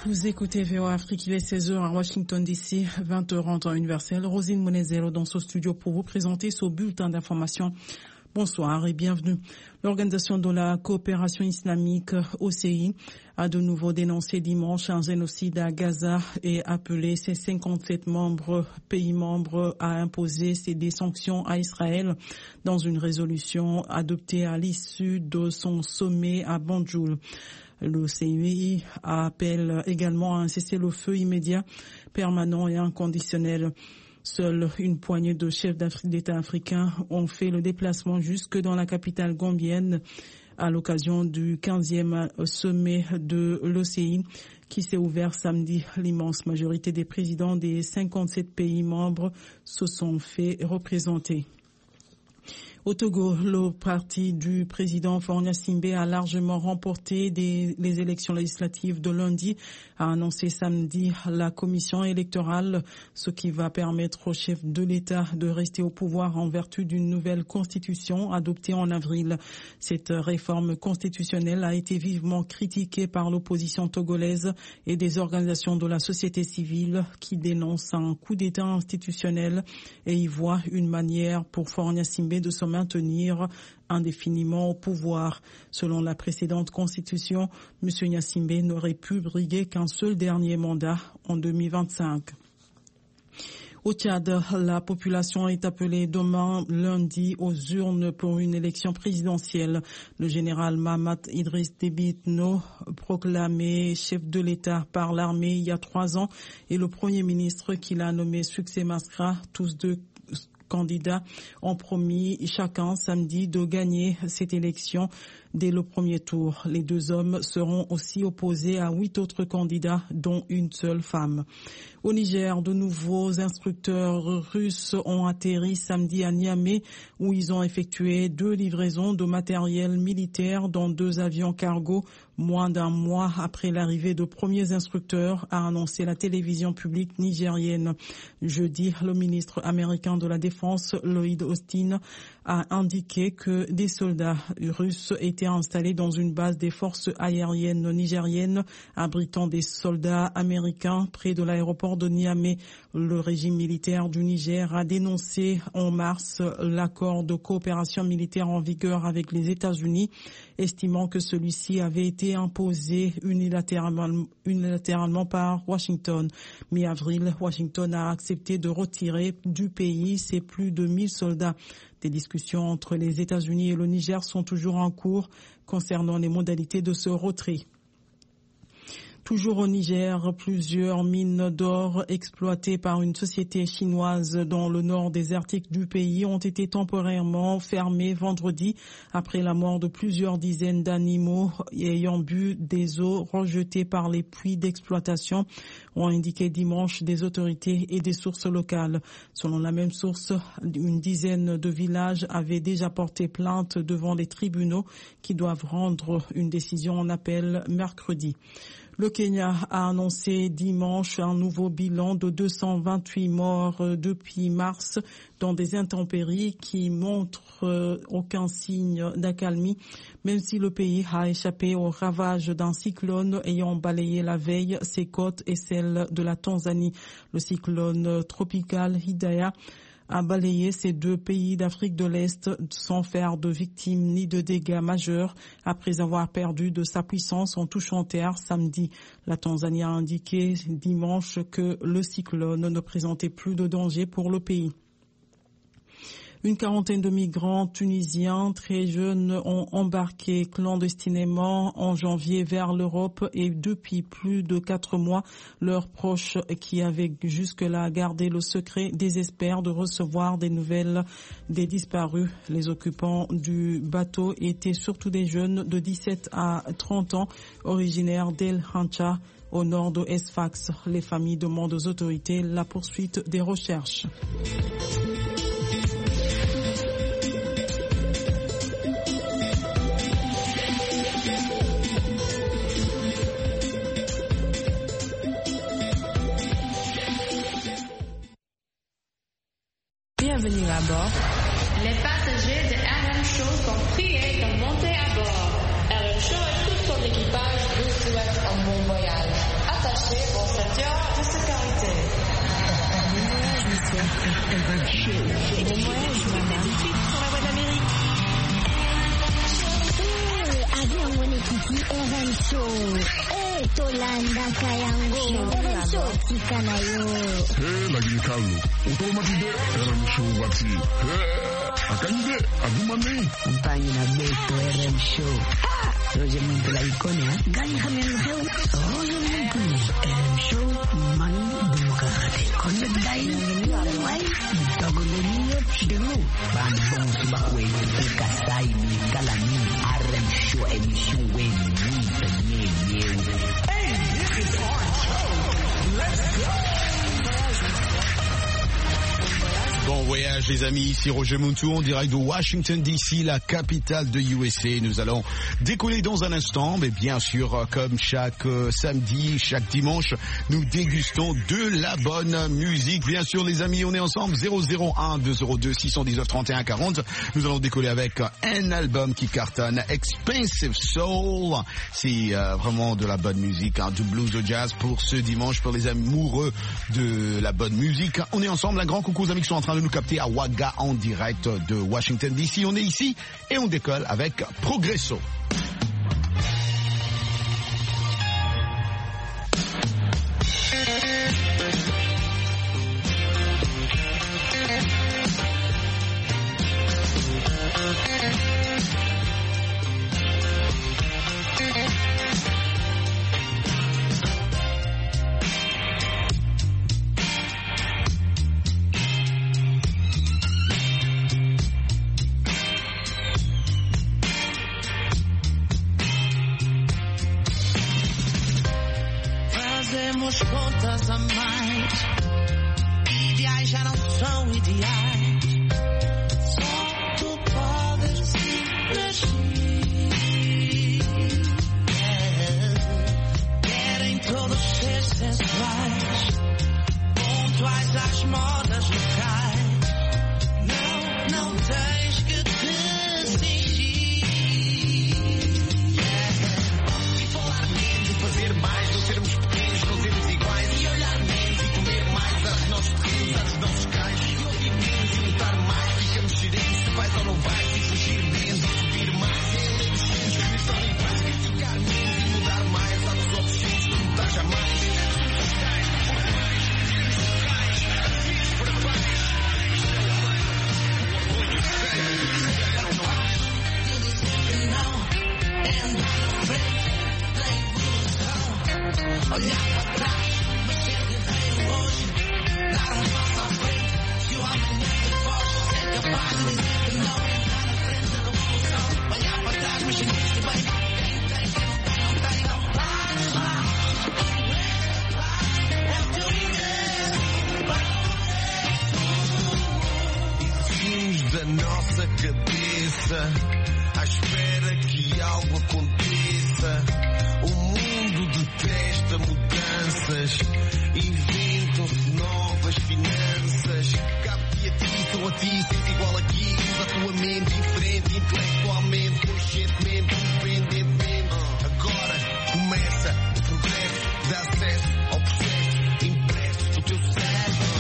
Vous écoutez VOA Afrique, il est 16h à Washington DC, 20h en temps universel. Rosine Monezero dans ce studio pour vous présenter ce bulletin d'information. Bonsoir et bienvenue. L'Organisation de la coopération islamique, OCI, a de nouveau dénoncé dimanche un génocide à Gaza et appelé ses 57 pays membres à imposer des sanctions à Israël dans une résolution adoptée à l'issue de son sommet à Banjul. L'OCI appelle également à un cessez-le-feu immédiat, permanent et inconditionnel. Seule une poignée de chefs d'État africains ont fait le déplacement jusque dans la capitale gambienne à l'occasion du 15e sommet de l'OCI qui s'est ouvert samedi. L'immense majorité des présidents des 57 pays membres se sont fait représenter. Au Togo, le parti du président Faure Gnassingbé a largement remporté les élections législatives de lundi, a annoncé samedi la commission électorale, ce qui va permettre au chef de l'État de rester au pouvoir en vertu d'une nouvelle constitution adoptée en avril. Cette réforme constitutionnelle a été vivement critiquée par l'opposition togolaise et des organisations de la société civile qui dénoncent un coup d'État institutionnel et y voient une manière pour Faure Gnassingbé de se maintenir indéfiniment au pouvoir. Selon la précédente constitution, M. Gnassingbé n'aurait pu briguer qu'un seul dernier mandat en 2025. Au Tchad, la population est appelée demain lundi aux urnes pour une élection présidentielle. Le général Mahamat Idriss Déby Itno, proclamé chef de l'État par l'armée il y a 3 ans, et le Premier ministre qu'il a nommé Succès Masra, tous deux candidats ont promis chacun samedi de gagner cette élection dès le premier tour. Les deux hommes seront aussi opposés à 8 autres candidats, dont une seule femme. Au Niger, de nouveaux instructeurs russes ont atterri samedi à Niamey, où ils ont effectué 2 livraisons de matériel militaire dans 2 avions cargo, moins d'un mois après l'arrivée de premiers instructeurs, a annoncé la télévision publique nigérienne. Jeudi, le ministre américain de la Défense, Lloyd Austin, a indiqué que des soldats russes étaient installés dans une base des forces aériennes nigériennes abritant des soldats américains près de l'aéroport de Niamey. Le régime militaire du Niger a dénoncé en mars l'accord de coopération militaire en vigueur avec les États-Unis, estimant que celui-ci avait été imposé unilatéralement par Washington. Mi-avril, Washington a accepté de retirer du pays ses plus de 1000 soldats. Des discussions entre les États-Unis et le Niger sont toujours en cours concernant les modalités de ce retrait. Toujours au Niger, plusieurs mines d'or exploitées par une société chinoise dans le nord désertique du pays ont été temporairement fermées vendredi après la mort de plusieurs dizaines d'animaux ayant bu des eaux rejetées par les puits d'exploitation, ont indiqué dimanche des autorités et des sources locales. Selon la même source, une dizaine de villages avaient déjà porté plainte devant les tribunaux qui doivent rendre une décision en appel mercredi. Le Kenya a annoncé dimanche un nouveau bilan de 228 morts depuis mars dans des intempéries qui montrent aucun signe d'accalmie, même si le pays a échappé aux ravages d'un cyclone ayant balayé la veille ses côtes et celles de la Tanzanie. Le cyclone tropical Hidaya a balayé ces 2 pays d'Afrique de l'Est sans faire de victimes ni de dégâts majeurs après avoir perdu de sa puissance en touchant terre samedi. La Tanzanie a indiqué dimanche que le cyclone ne présentait plus de danger pour le pays. Une quarantaine de migrants tunisiens très jeunes ont embarqué clandestinement en janvier vers l'Europe et depuis plus de 4 mois, leurs proches qui avaient jusque-là gardé le secret désespèrent de recevoir des nouvelles des disparus. Les occupants du bateau étaient surtout des jeunes de 17 à 30 ans originaires d'El Hancha au nord de Sfax. Les familles demandent aux autorités la poursuite des recherches. Bienvenue à bord. Les passagers de RM Show sont priés de monter à bord. RM Show et tout son équipage vous souhaitent un bon voyage. Attachez mesures de sécurité. Bon voyage, madame. Sur la voie d'Amérique. Avion mwenyekiti RM Show. Tolanda Kayango. RM Show tikanayo. Lakini Carlo, utomatide RM Show wati. Akanyide agumane. Mpanyi na beto RM Show. Roger Muntu la ikonia. Gani hamil heo. Roger Muntu. RM Show mani demokrate. Konde dai. Wai. Tagoloniyo demu. Bandong subakwe. Kasai ni kalani. RM Show emission we ni. Hey, this is our show. Let's go. Bon voyage les amis, ici Roger Muntu en direct de Washington DC, la capitale de USA. Nous allons décoller dans un instant, mais bien sûr comme chaque samedi, chaque dimanche, nous dégustons de la bonne musique. Bien sûr les amis, on est ensemble 001 202 619 31 40. Nous allons décoller avec un album qui cartonne, Expensive Soul. C'est vraiment de la bonne musique, du blues au jazz pour ce dimanche, pour les amoureux de la bonne musique. On est ensemble, un grand coucou aux amis qui sont en train de nous capter à Wagga en direct de Washington DC. On est ici et on décolle avec Progresso. Fazemos contas a mais. Ideais já não são ideais. Só tu podes agir. Querem todos ser sensuais, pontuais às modas locais. Não tens que te fingir. E falar menos e fazer mais, não sermos pequenos, não sermos iguais. E olhar menos e comer mais aos nossos pequenos, aos nossos cais. E ouvir menos e lutar mais, ficamos serenos, se vais ou não vais. E fugir menos e subir mais. E ler os filhos que me são em paz. Criticar menos e mudar mais. Há dos outros filhos que mudar jamais. Olhar para trás, mas ser guerreiro hoje. Dar passo à frente, se o amanhã te foge. Ser capaz de dizer que não. Entrar na frente da revolução. Olhar para trás, mas sentir-se bem. Quem tem, quem não tem, não tem, não. Vais lá. É o teu dinheiro. Exigimos da nossa cabeça, à espera que algo aconteça. O mundo detesta mudanças, inventam-se novas finanças. Cabe-te a ti, sou a ti, sente igual aqui. Usa a tua mente diferente, intelectualmente, conscientemente, independentemente. Agora começa o progresso, dá acesso ao processo, impresso do teu cérebro.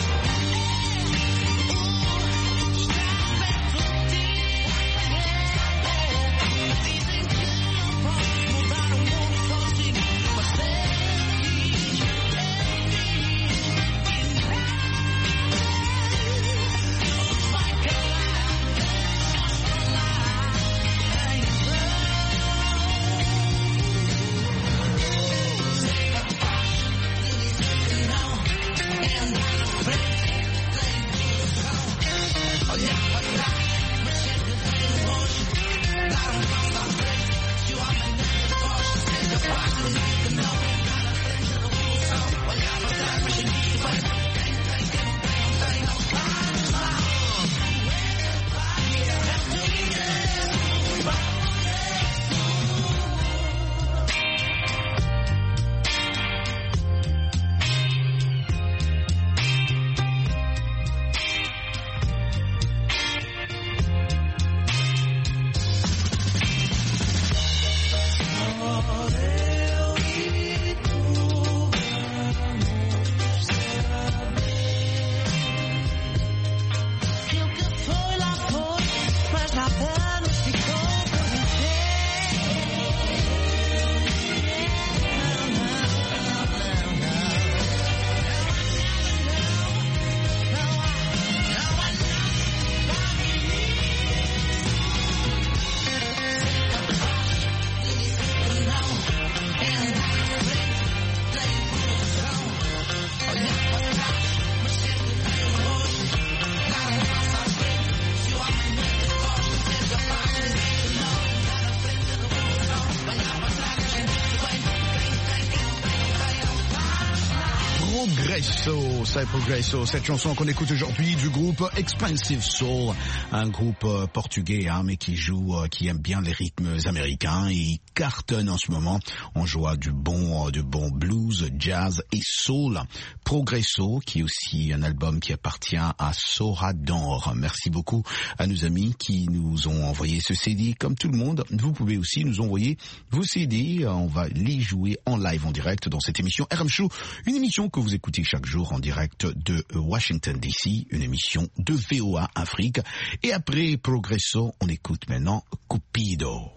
Progresso, c'est Progresso, cette chanson qu'on écoute aujourd'hui du groupe Expensive Soul, un groupe portugais mais qui aime bien les rythmes américains et cartonne en ce moment. On joue du bon blues, jazz et soul. Progresso, qui est aussi un album qui appartient à Sorador. Merci beaucoup à nos amis qui nous ont envoyé ce CD. Comme tout le monde, vous pouvez aussi nous envoyer vos CD. On va les jouer en live, en direct dans cette émission RM Show, une émission que vous écoutez chaque jour en direct de Washington DC, une émission de VOA Afrique. Et après Progresso, on écoute maintenant Cupido.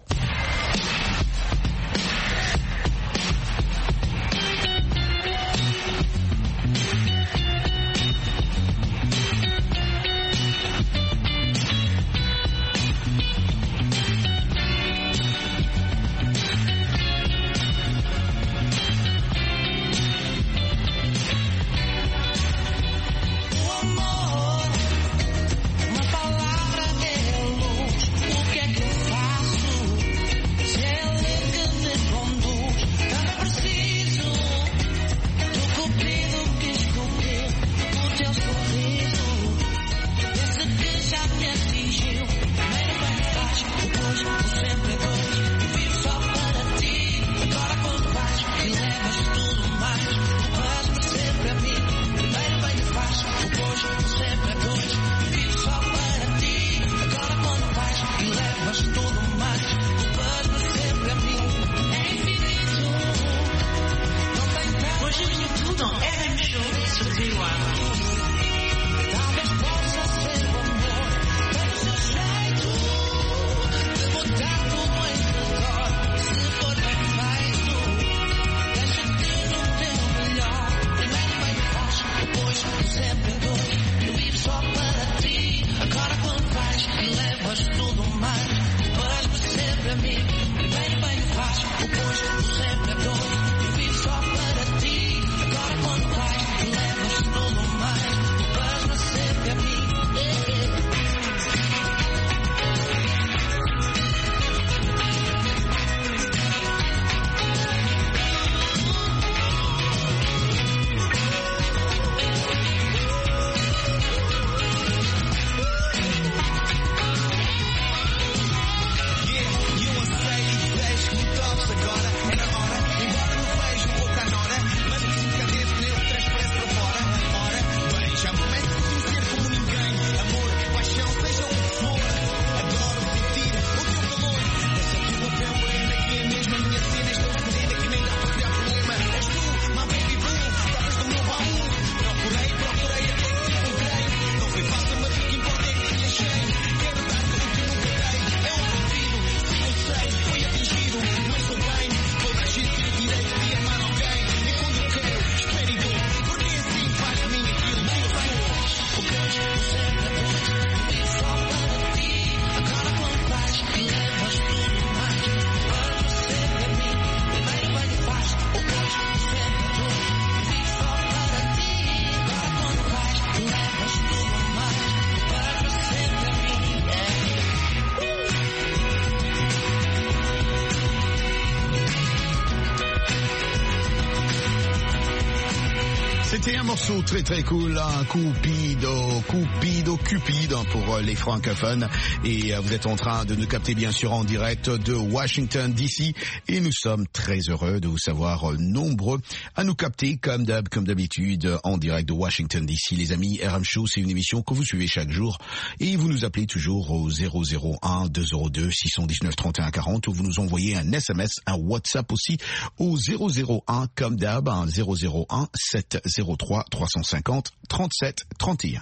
C'était un morceau très très cool, un Cupido pour les francophones. Et vous êtes en train de nous capter bien sûr en direct de Washington DC. Et nous sommes très heureux de vous savoir nombreux à nous capter comme d'habitude en direct de Washington DC. Les amis, RM Show, c'est une émission que vous suivez chaque jour. Et vous nous appelez toujours au 001 202 619 31 40 ou vous nous envoyez un SMS, un WhatsApp aussi au 001 comme d'hab, 001 703 350 37 31.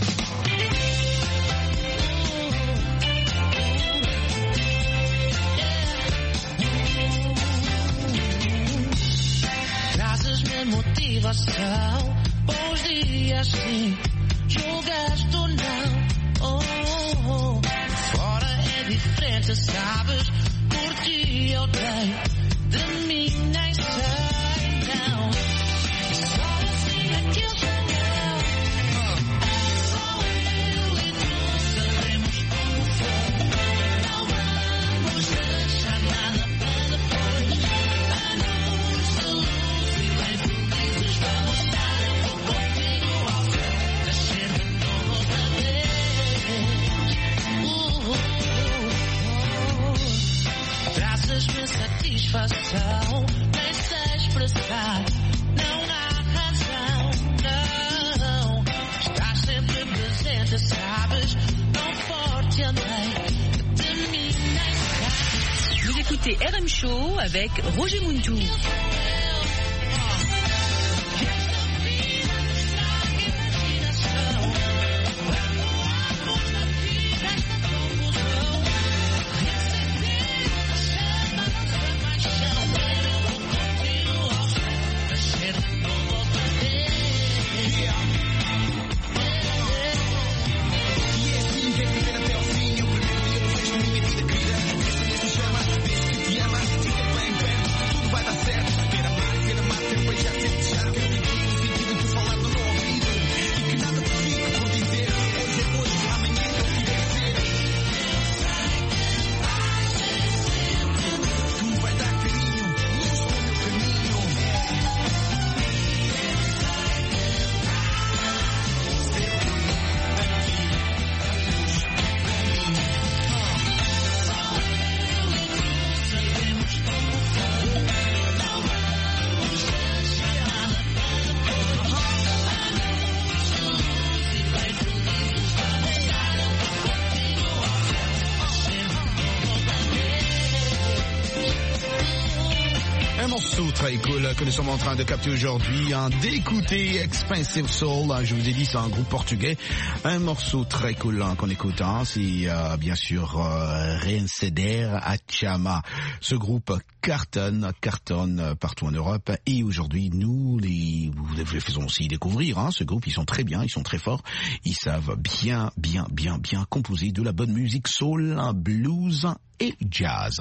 Trazes-me motivação, bons dias sim, julgaste ou não, oh. Fora é diferente, sabes, por ti eu dei, de mim nem sei, não. Só assim é que eu não. Só eu e tu sabemos como foi. Não vamos deixar nada para depois. A luz da luz e bem felizes vamos estar. écoutez RM Show avec Roger Muntou. Très cool que nous sommes en train de capter aujourd'hui, d'écouter Expensive Soul. Je vous ai dit, c'est un groupe portugais. Un morceau très cool qu'on écoute, c'est bien sûr Reinceder Achama. Ce groupe cartonne partout en Europe, et aujourd'hui nous les faisons aussi découvrir ce groupe. Ils sont très bien, ils sont très forts, ils savent bien composer de la bonne musique soul, blues et jazz.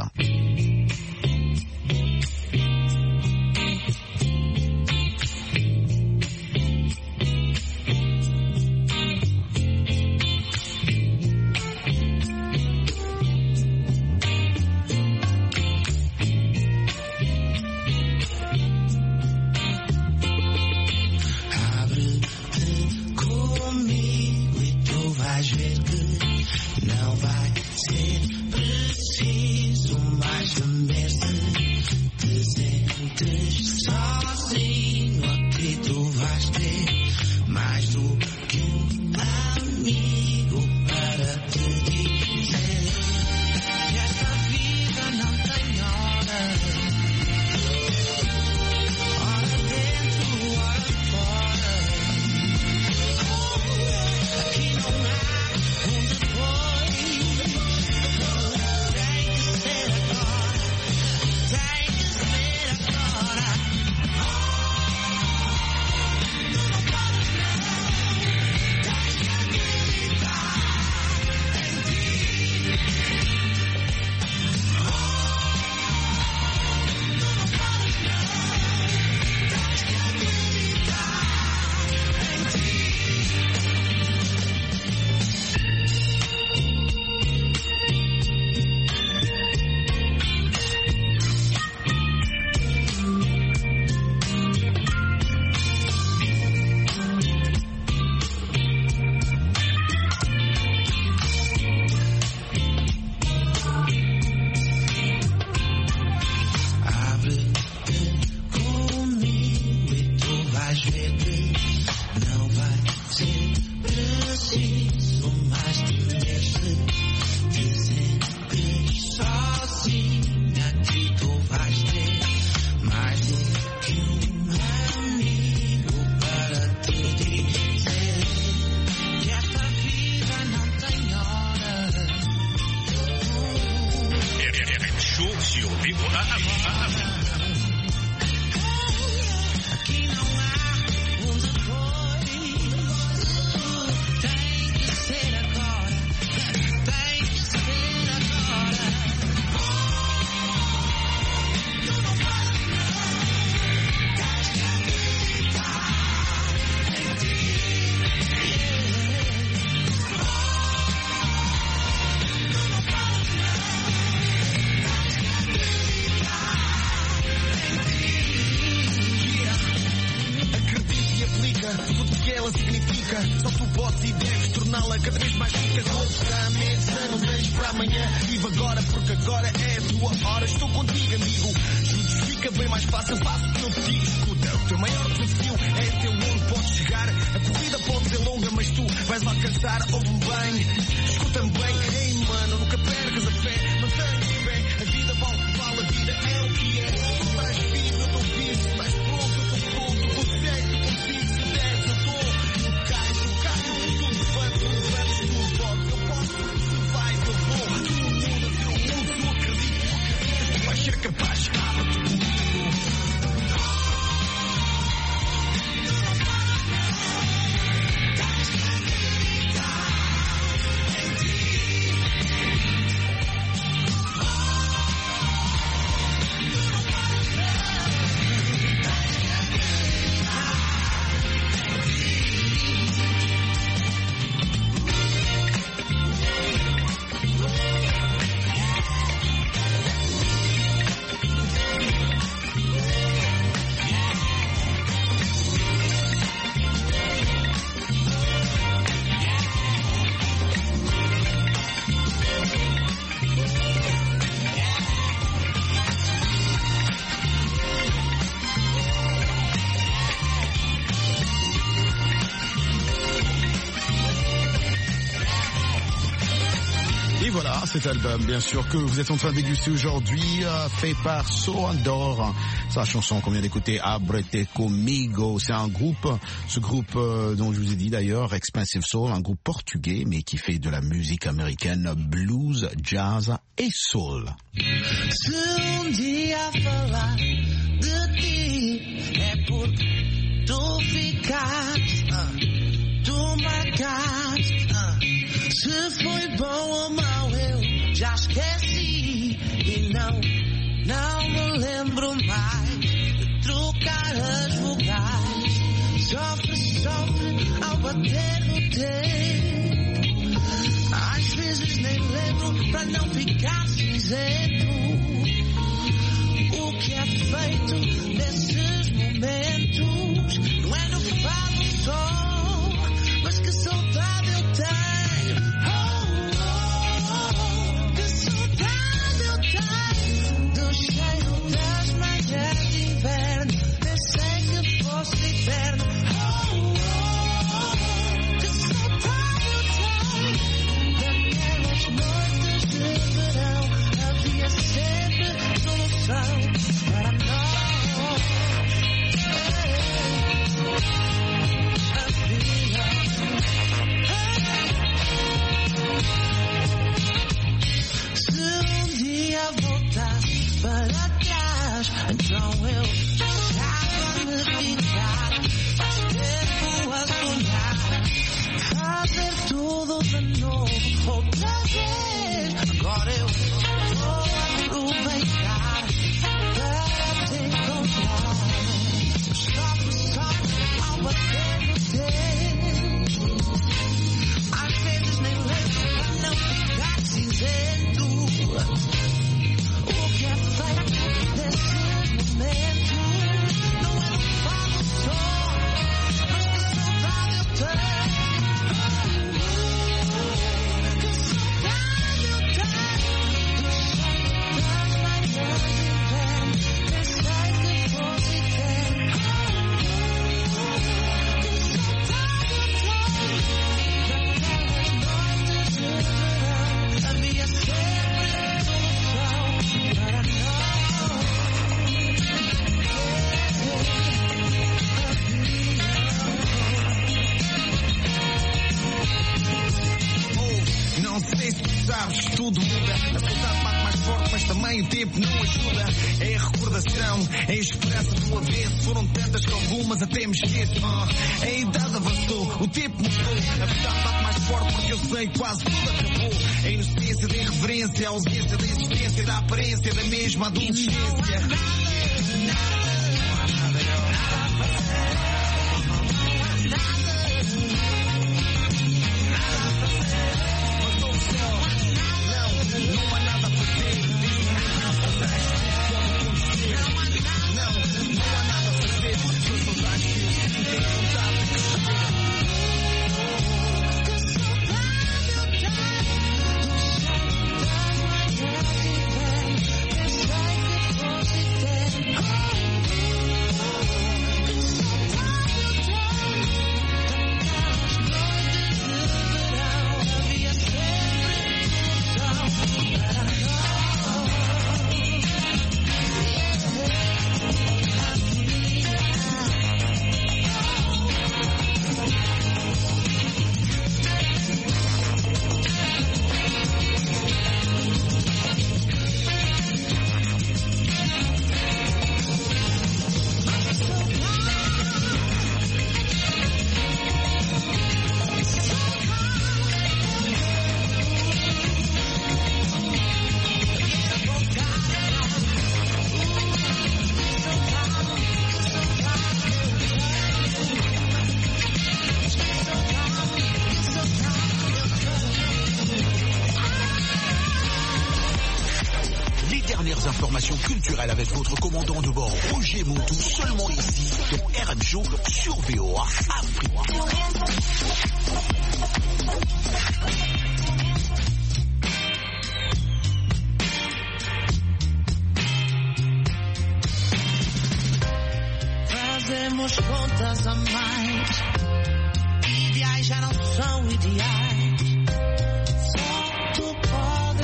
Escuta-me bem, ei mano, nunca percas a fé, mantém-te bem, a vida vale voilà, cet album, bien sûr, que vous êtes en train de déguster aujourd'hui, fait par Soandor. Sa chanson qu'on vient d'écouter, Abrete Comigo, c'est un groupe, ce groupe dont je vous ai dit d'ailleurs, Expensive Soul, un groupe portugais, mais qui fait de la musique américaine, blues, jazz et soul. Se dia falar de ti é porque tu ficaste, tu marcaste. Se foi bom ou mau eu já esqueci e não me lembro mais de trocar as vogais. Sofre ao bater no tempo. Às vezes nem lembro para não ficar cinzento. O que é feito nesses momentos não é no fado só, mas que saudade eu tenho. Que saudade eu tenho do cheiro das manhãs de inverno. Pensei que fosse eterno. Que saudade eu tenho daquelas noites de verão. Havia sempre solução para nós. Voltasse para trás, então eu deixava me ficar mais tempo a sonhar, fazer tudo de novo outra vez. Agora eu vou aproveitar para te encontrar. Sofre ao bater no tempo. Às vezes nem lembro para não ficar cinzento. O que é feito nesses momentos não é um fado só, mas que saudade eu tenho. Que saudade eu tenho do cheiro das manhãs de inverno. Pensei que fosse eterno. Que saudade eu tenho daquelas noites de verão. Havia sempre solução para nós. Não sei se tu sabes, tudo muda. A saudade bate mais forte, mas também o tempo não ajuda. É a recordação, é a esperança do avesso. Foram tantas que algumas até me esqueço. A idade avançou, o tempo mudou. A verdade bate mais forte porque eu sei que quase tudo acabou. A inocência da irreverência, a ausência da existência, da aparência da mesma adolescência. Information culturelle avec votre commandant de bord Roger Moutou, seulement ici dans RM Show sur VOA Afrique. Fazemos contas a mais, ideais já não são ideais, só tu podes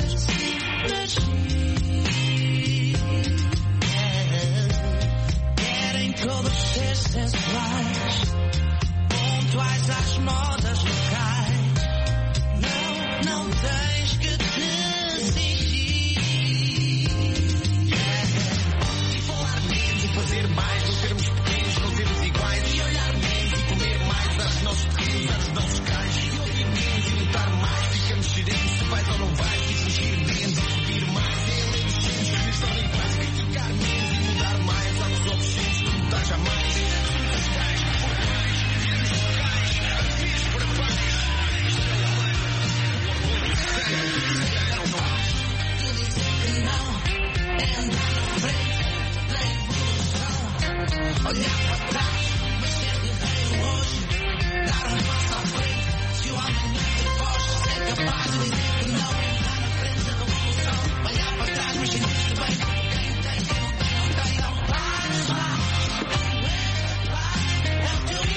iguais às modas locais. Não tens que te fingir. E falar menos e fazer mais, não sermos pequenos, não sermos iguais. E olhar menos e comer mais aos nossos pequenos, aos nossos cais. E ouvir menos e lutar mais, ficamos serenos se vais ou não vais. E fugir menos e pedir mais. É a lei dos centros que estão em paz. Ficar menos e mudar mais aos obscenos que mudar jamais. Olhar para trás, mas ser guerreiro hoje, dar passo à frente. Se o amanhã tem voz, ser capaz de dizer que não. Lá na frente da revolução, olhar para trás, mas sentir-se bem. Quem tem, quem não tem, não pares lá. É o teu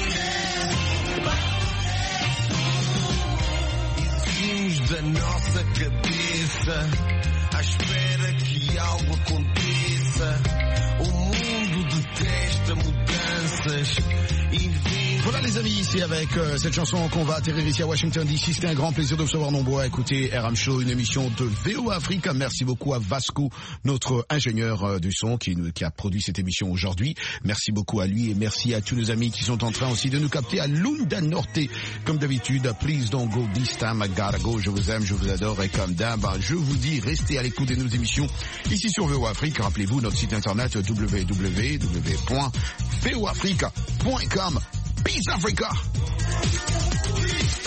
dinheiro. Exigimos da nossa cabeça, à espera que algo aconteça. O mundo detesta mudanças. Voilà les amis, c'est avec cette chanson qu'on va atterrir ici à Washington DC. C'était un grand plaisir de vous recevoir nombreux à écouter RM Show, une émission de VOA Afrique. Merci beaucoup à Vasco, notre ingénieur du son qui a produit cette émission aujourd'hui. Merci beaucoup à lui et merci à tous nos amis qui sont en train aussi de nous capter à Lunda Norte. Comme d'habitude, please don't go this time, I gotta go. Je vous aime, je vous adore et comme d'hab, je vous dis, restez à l'écoute de nos émissions ici sur VOA Afrique. Rappelez-vous notre site internet www.voafrique.com. Peace Africa!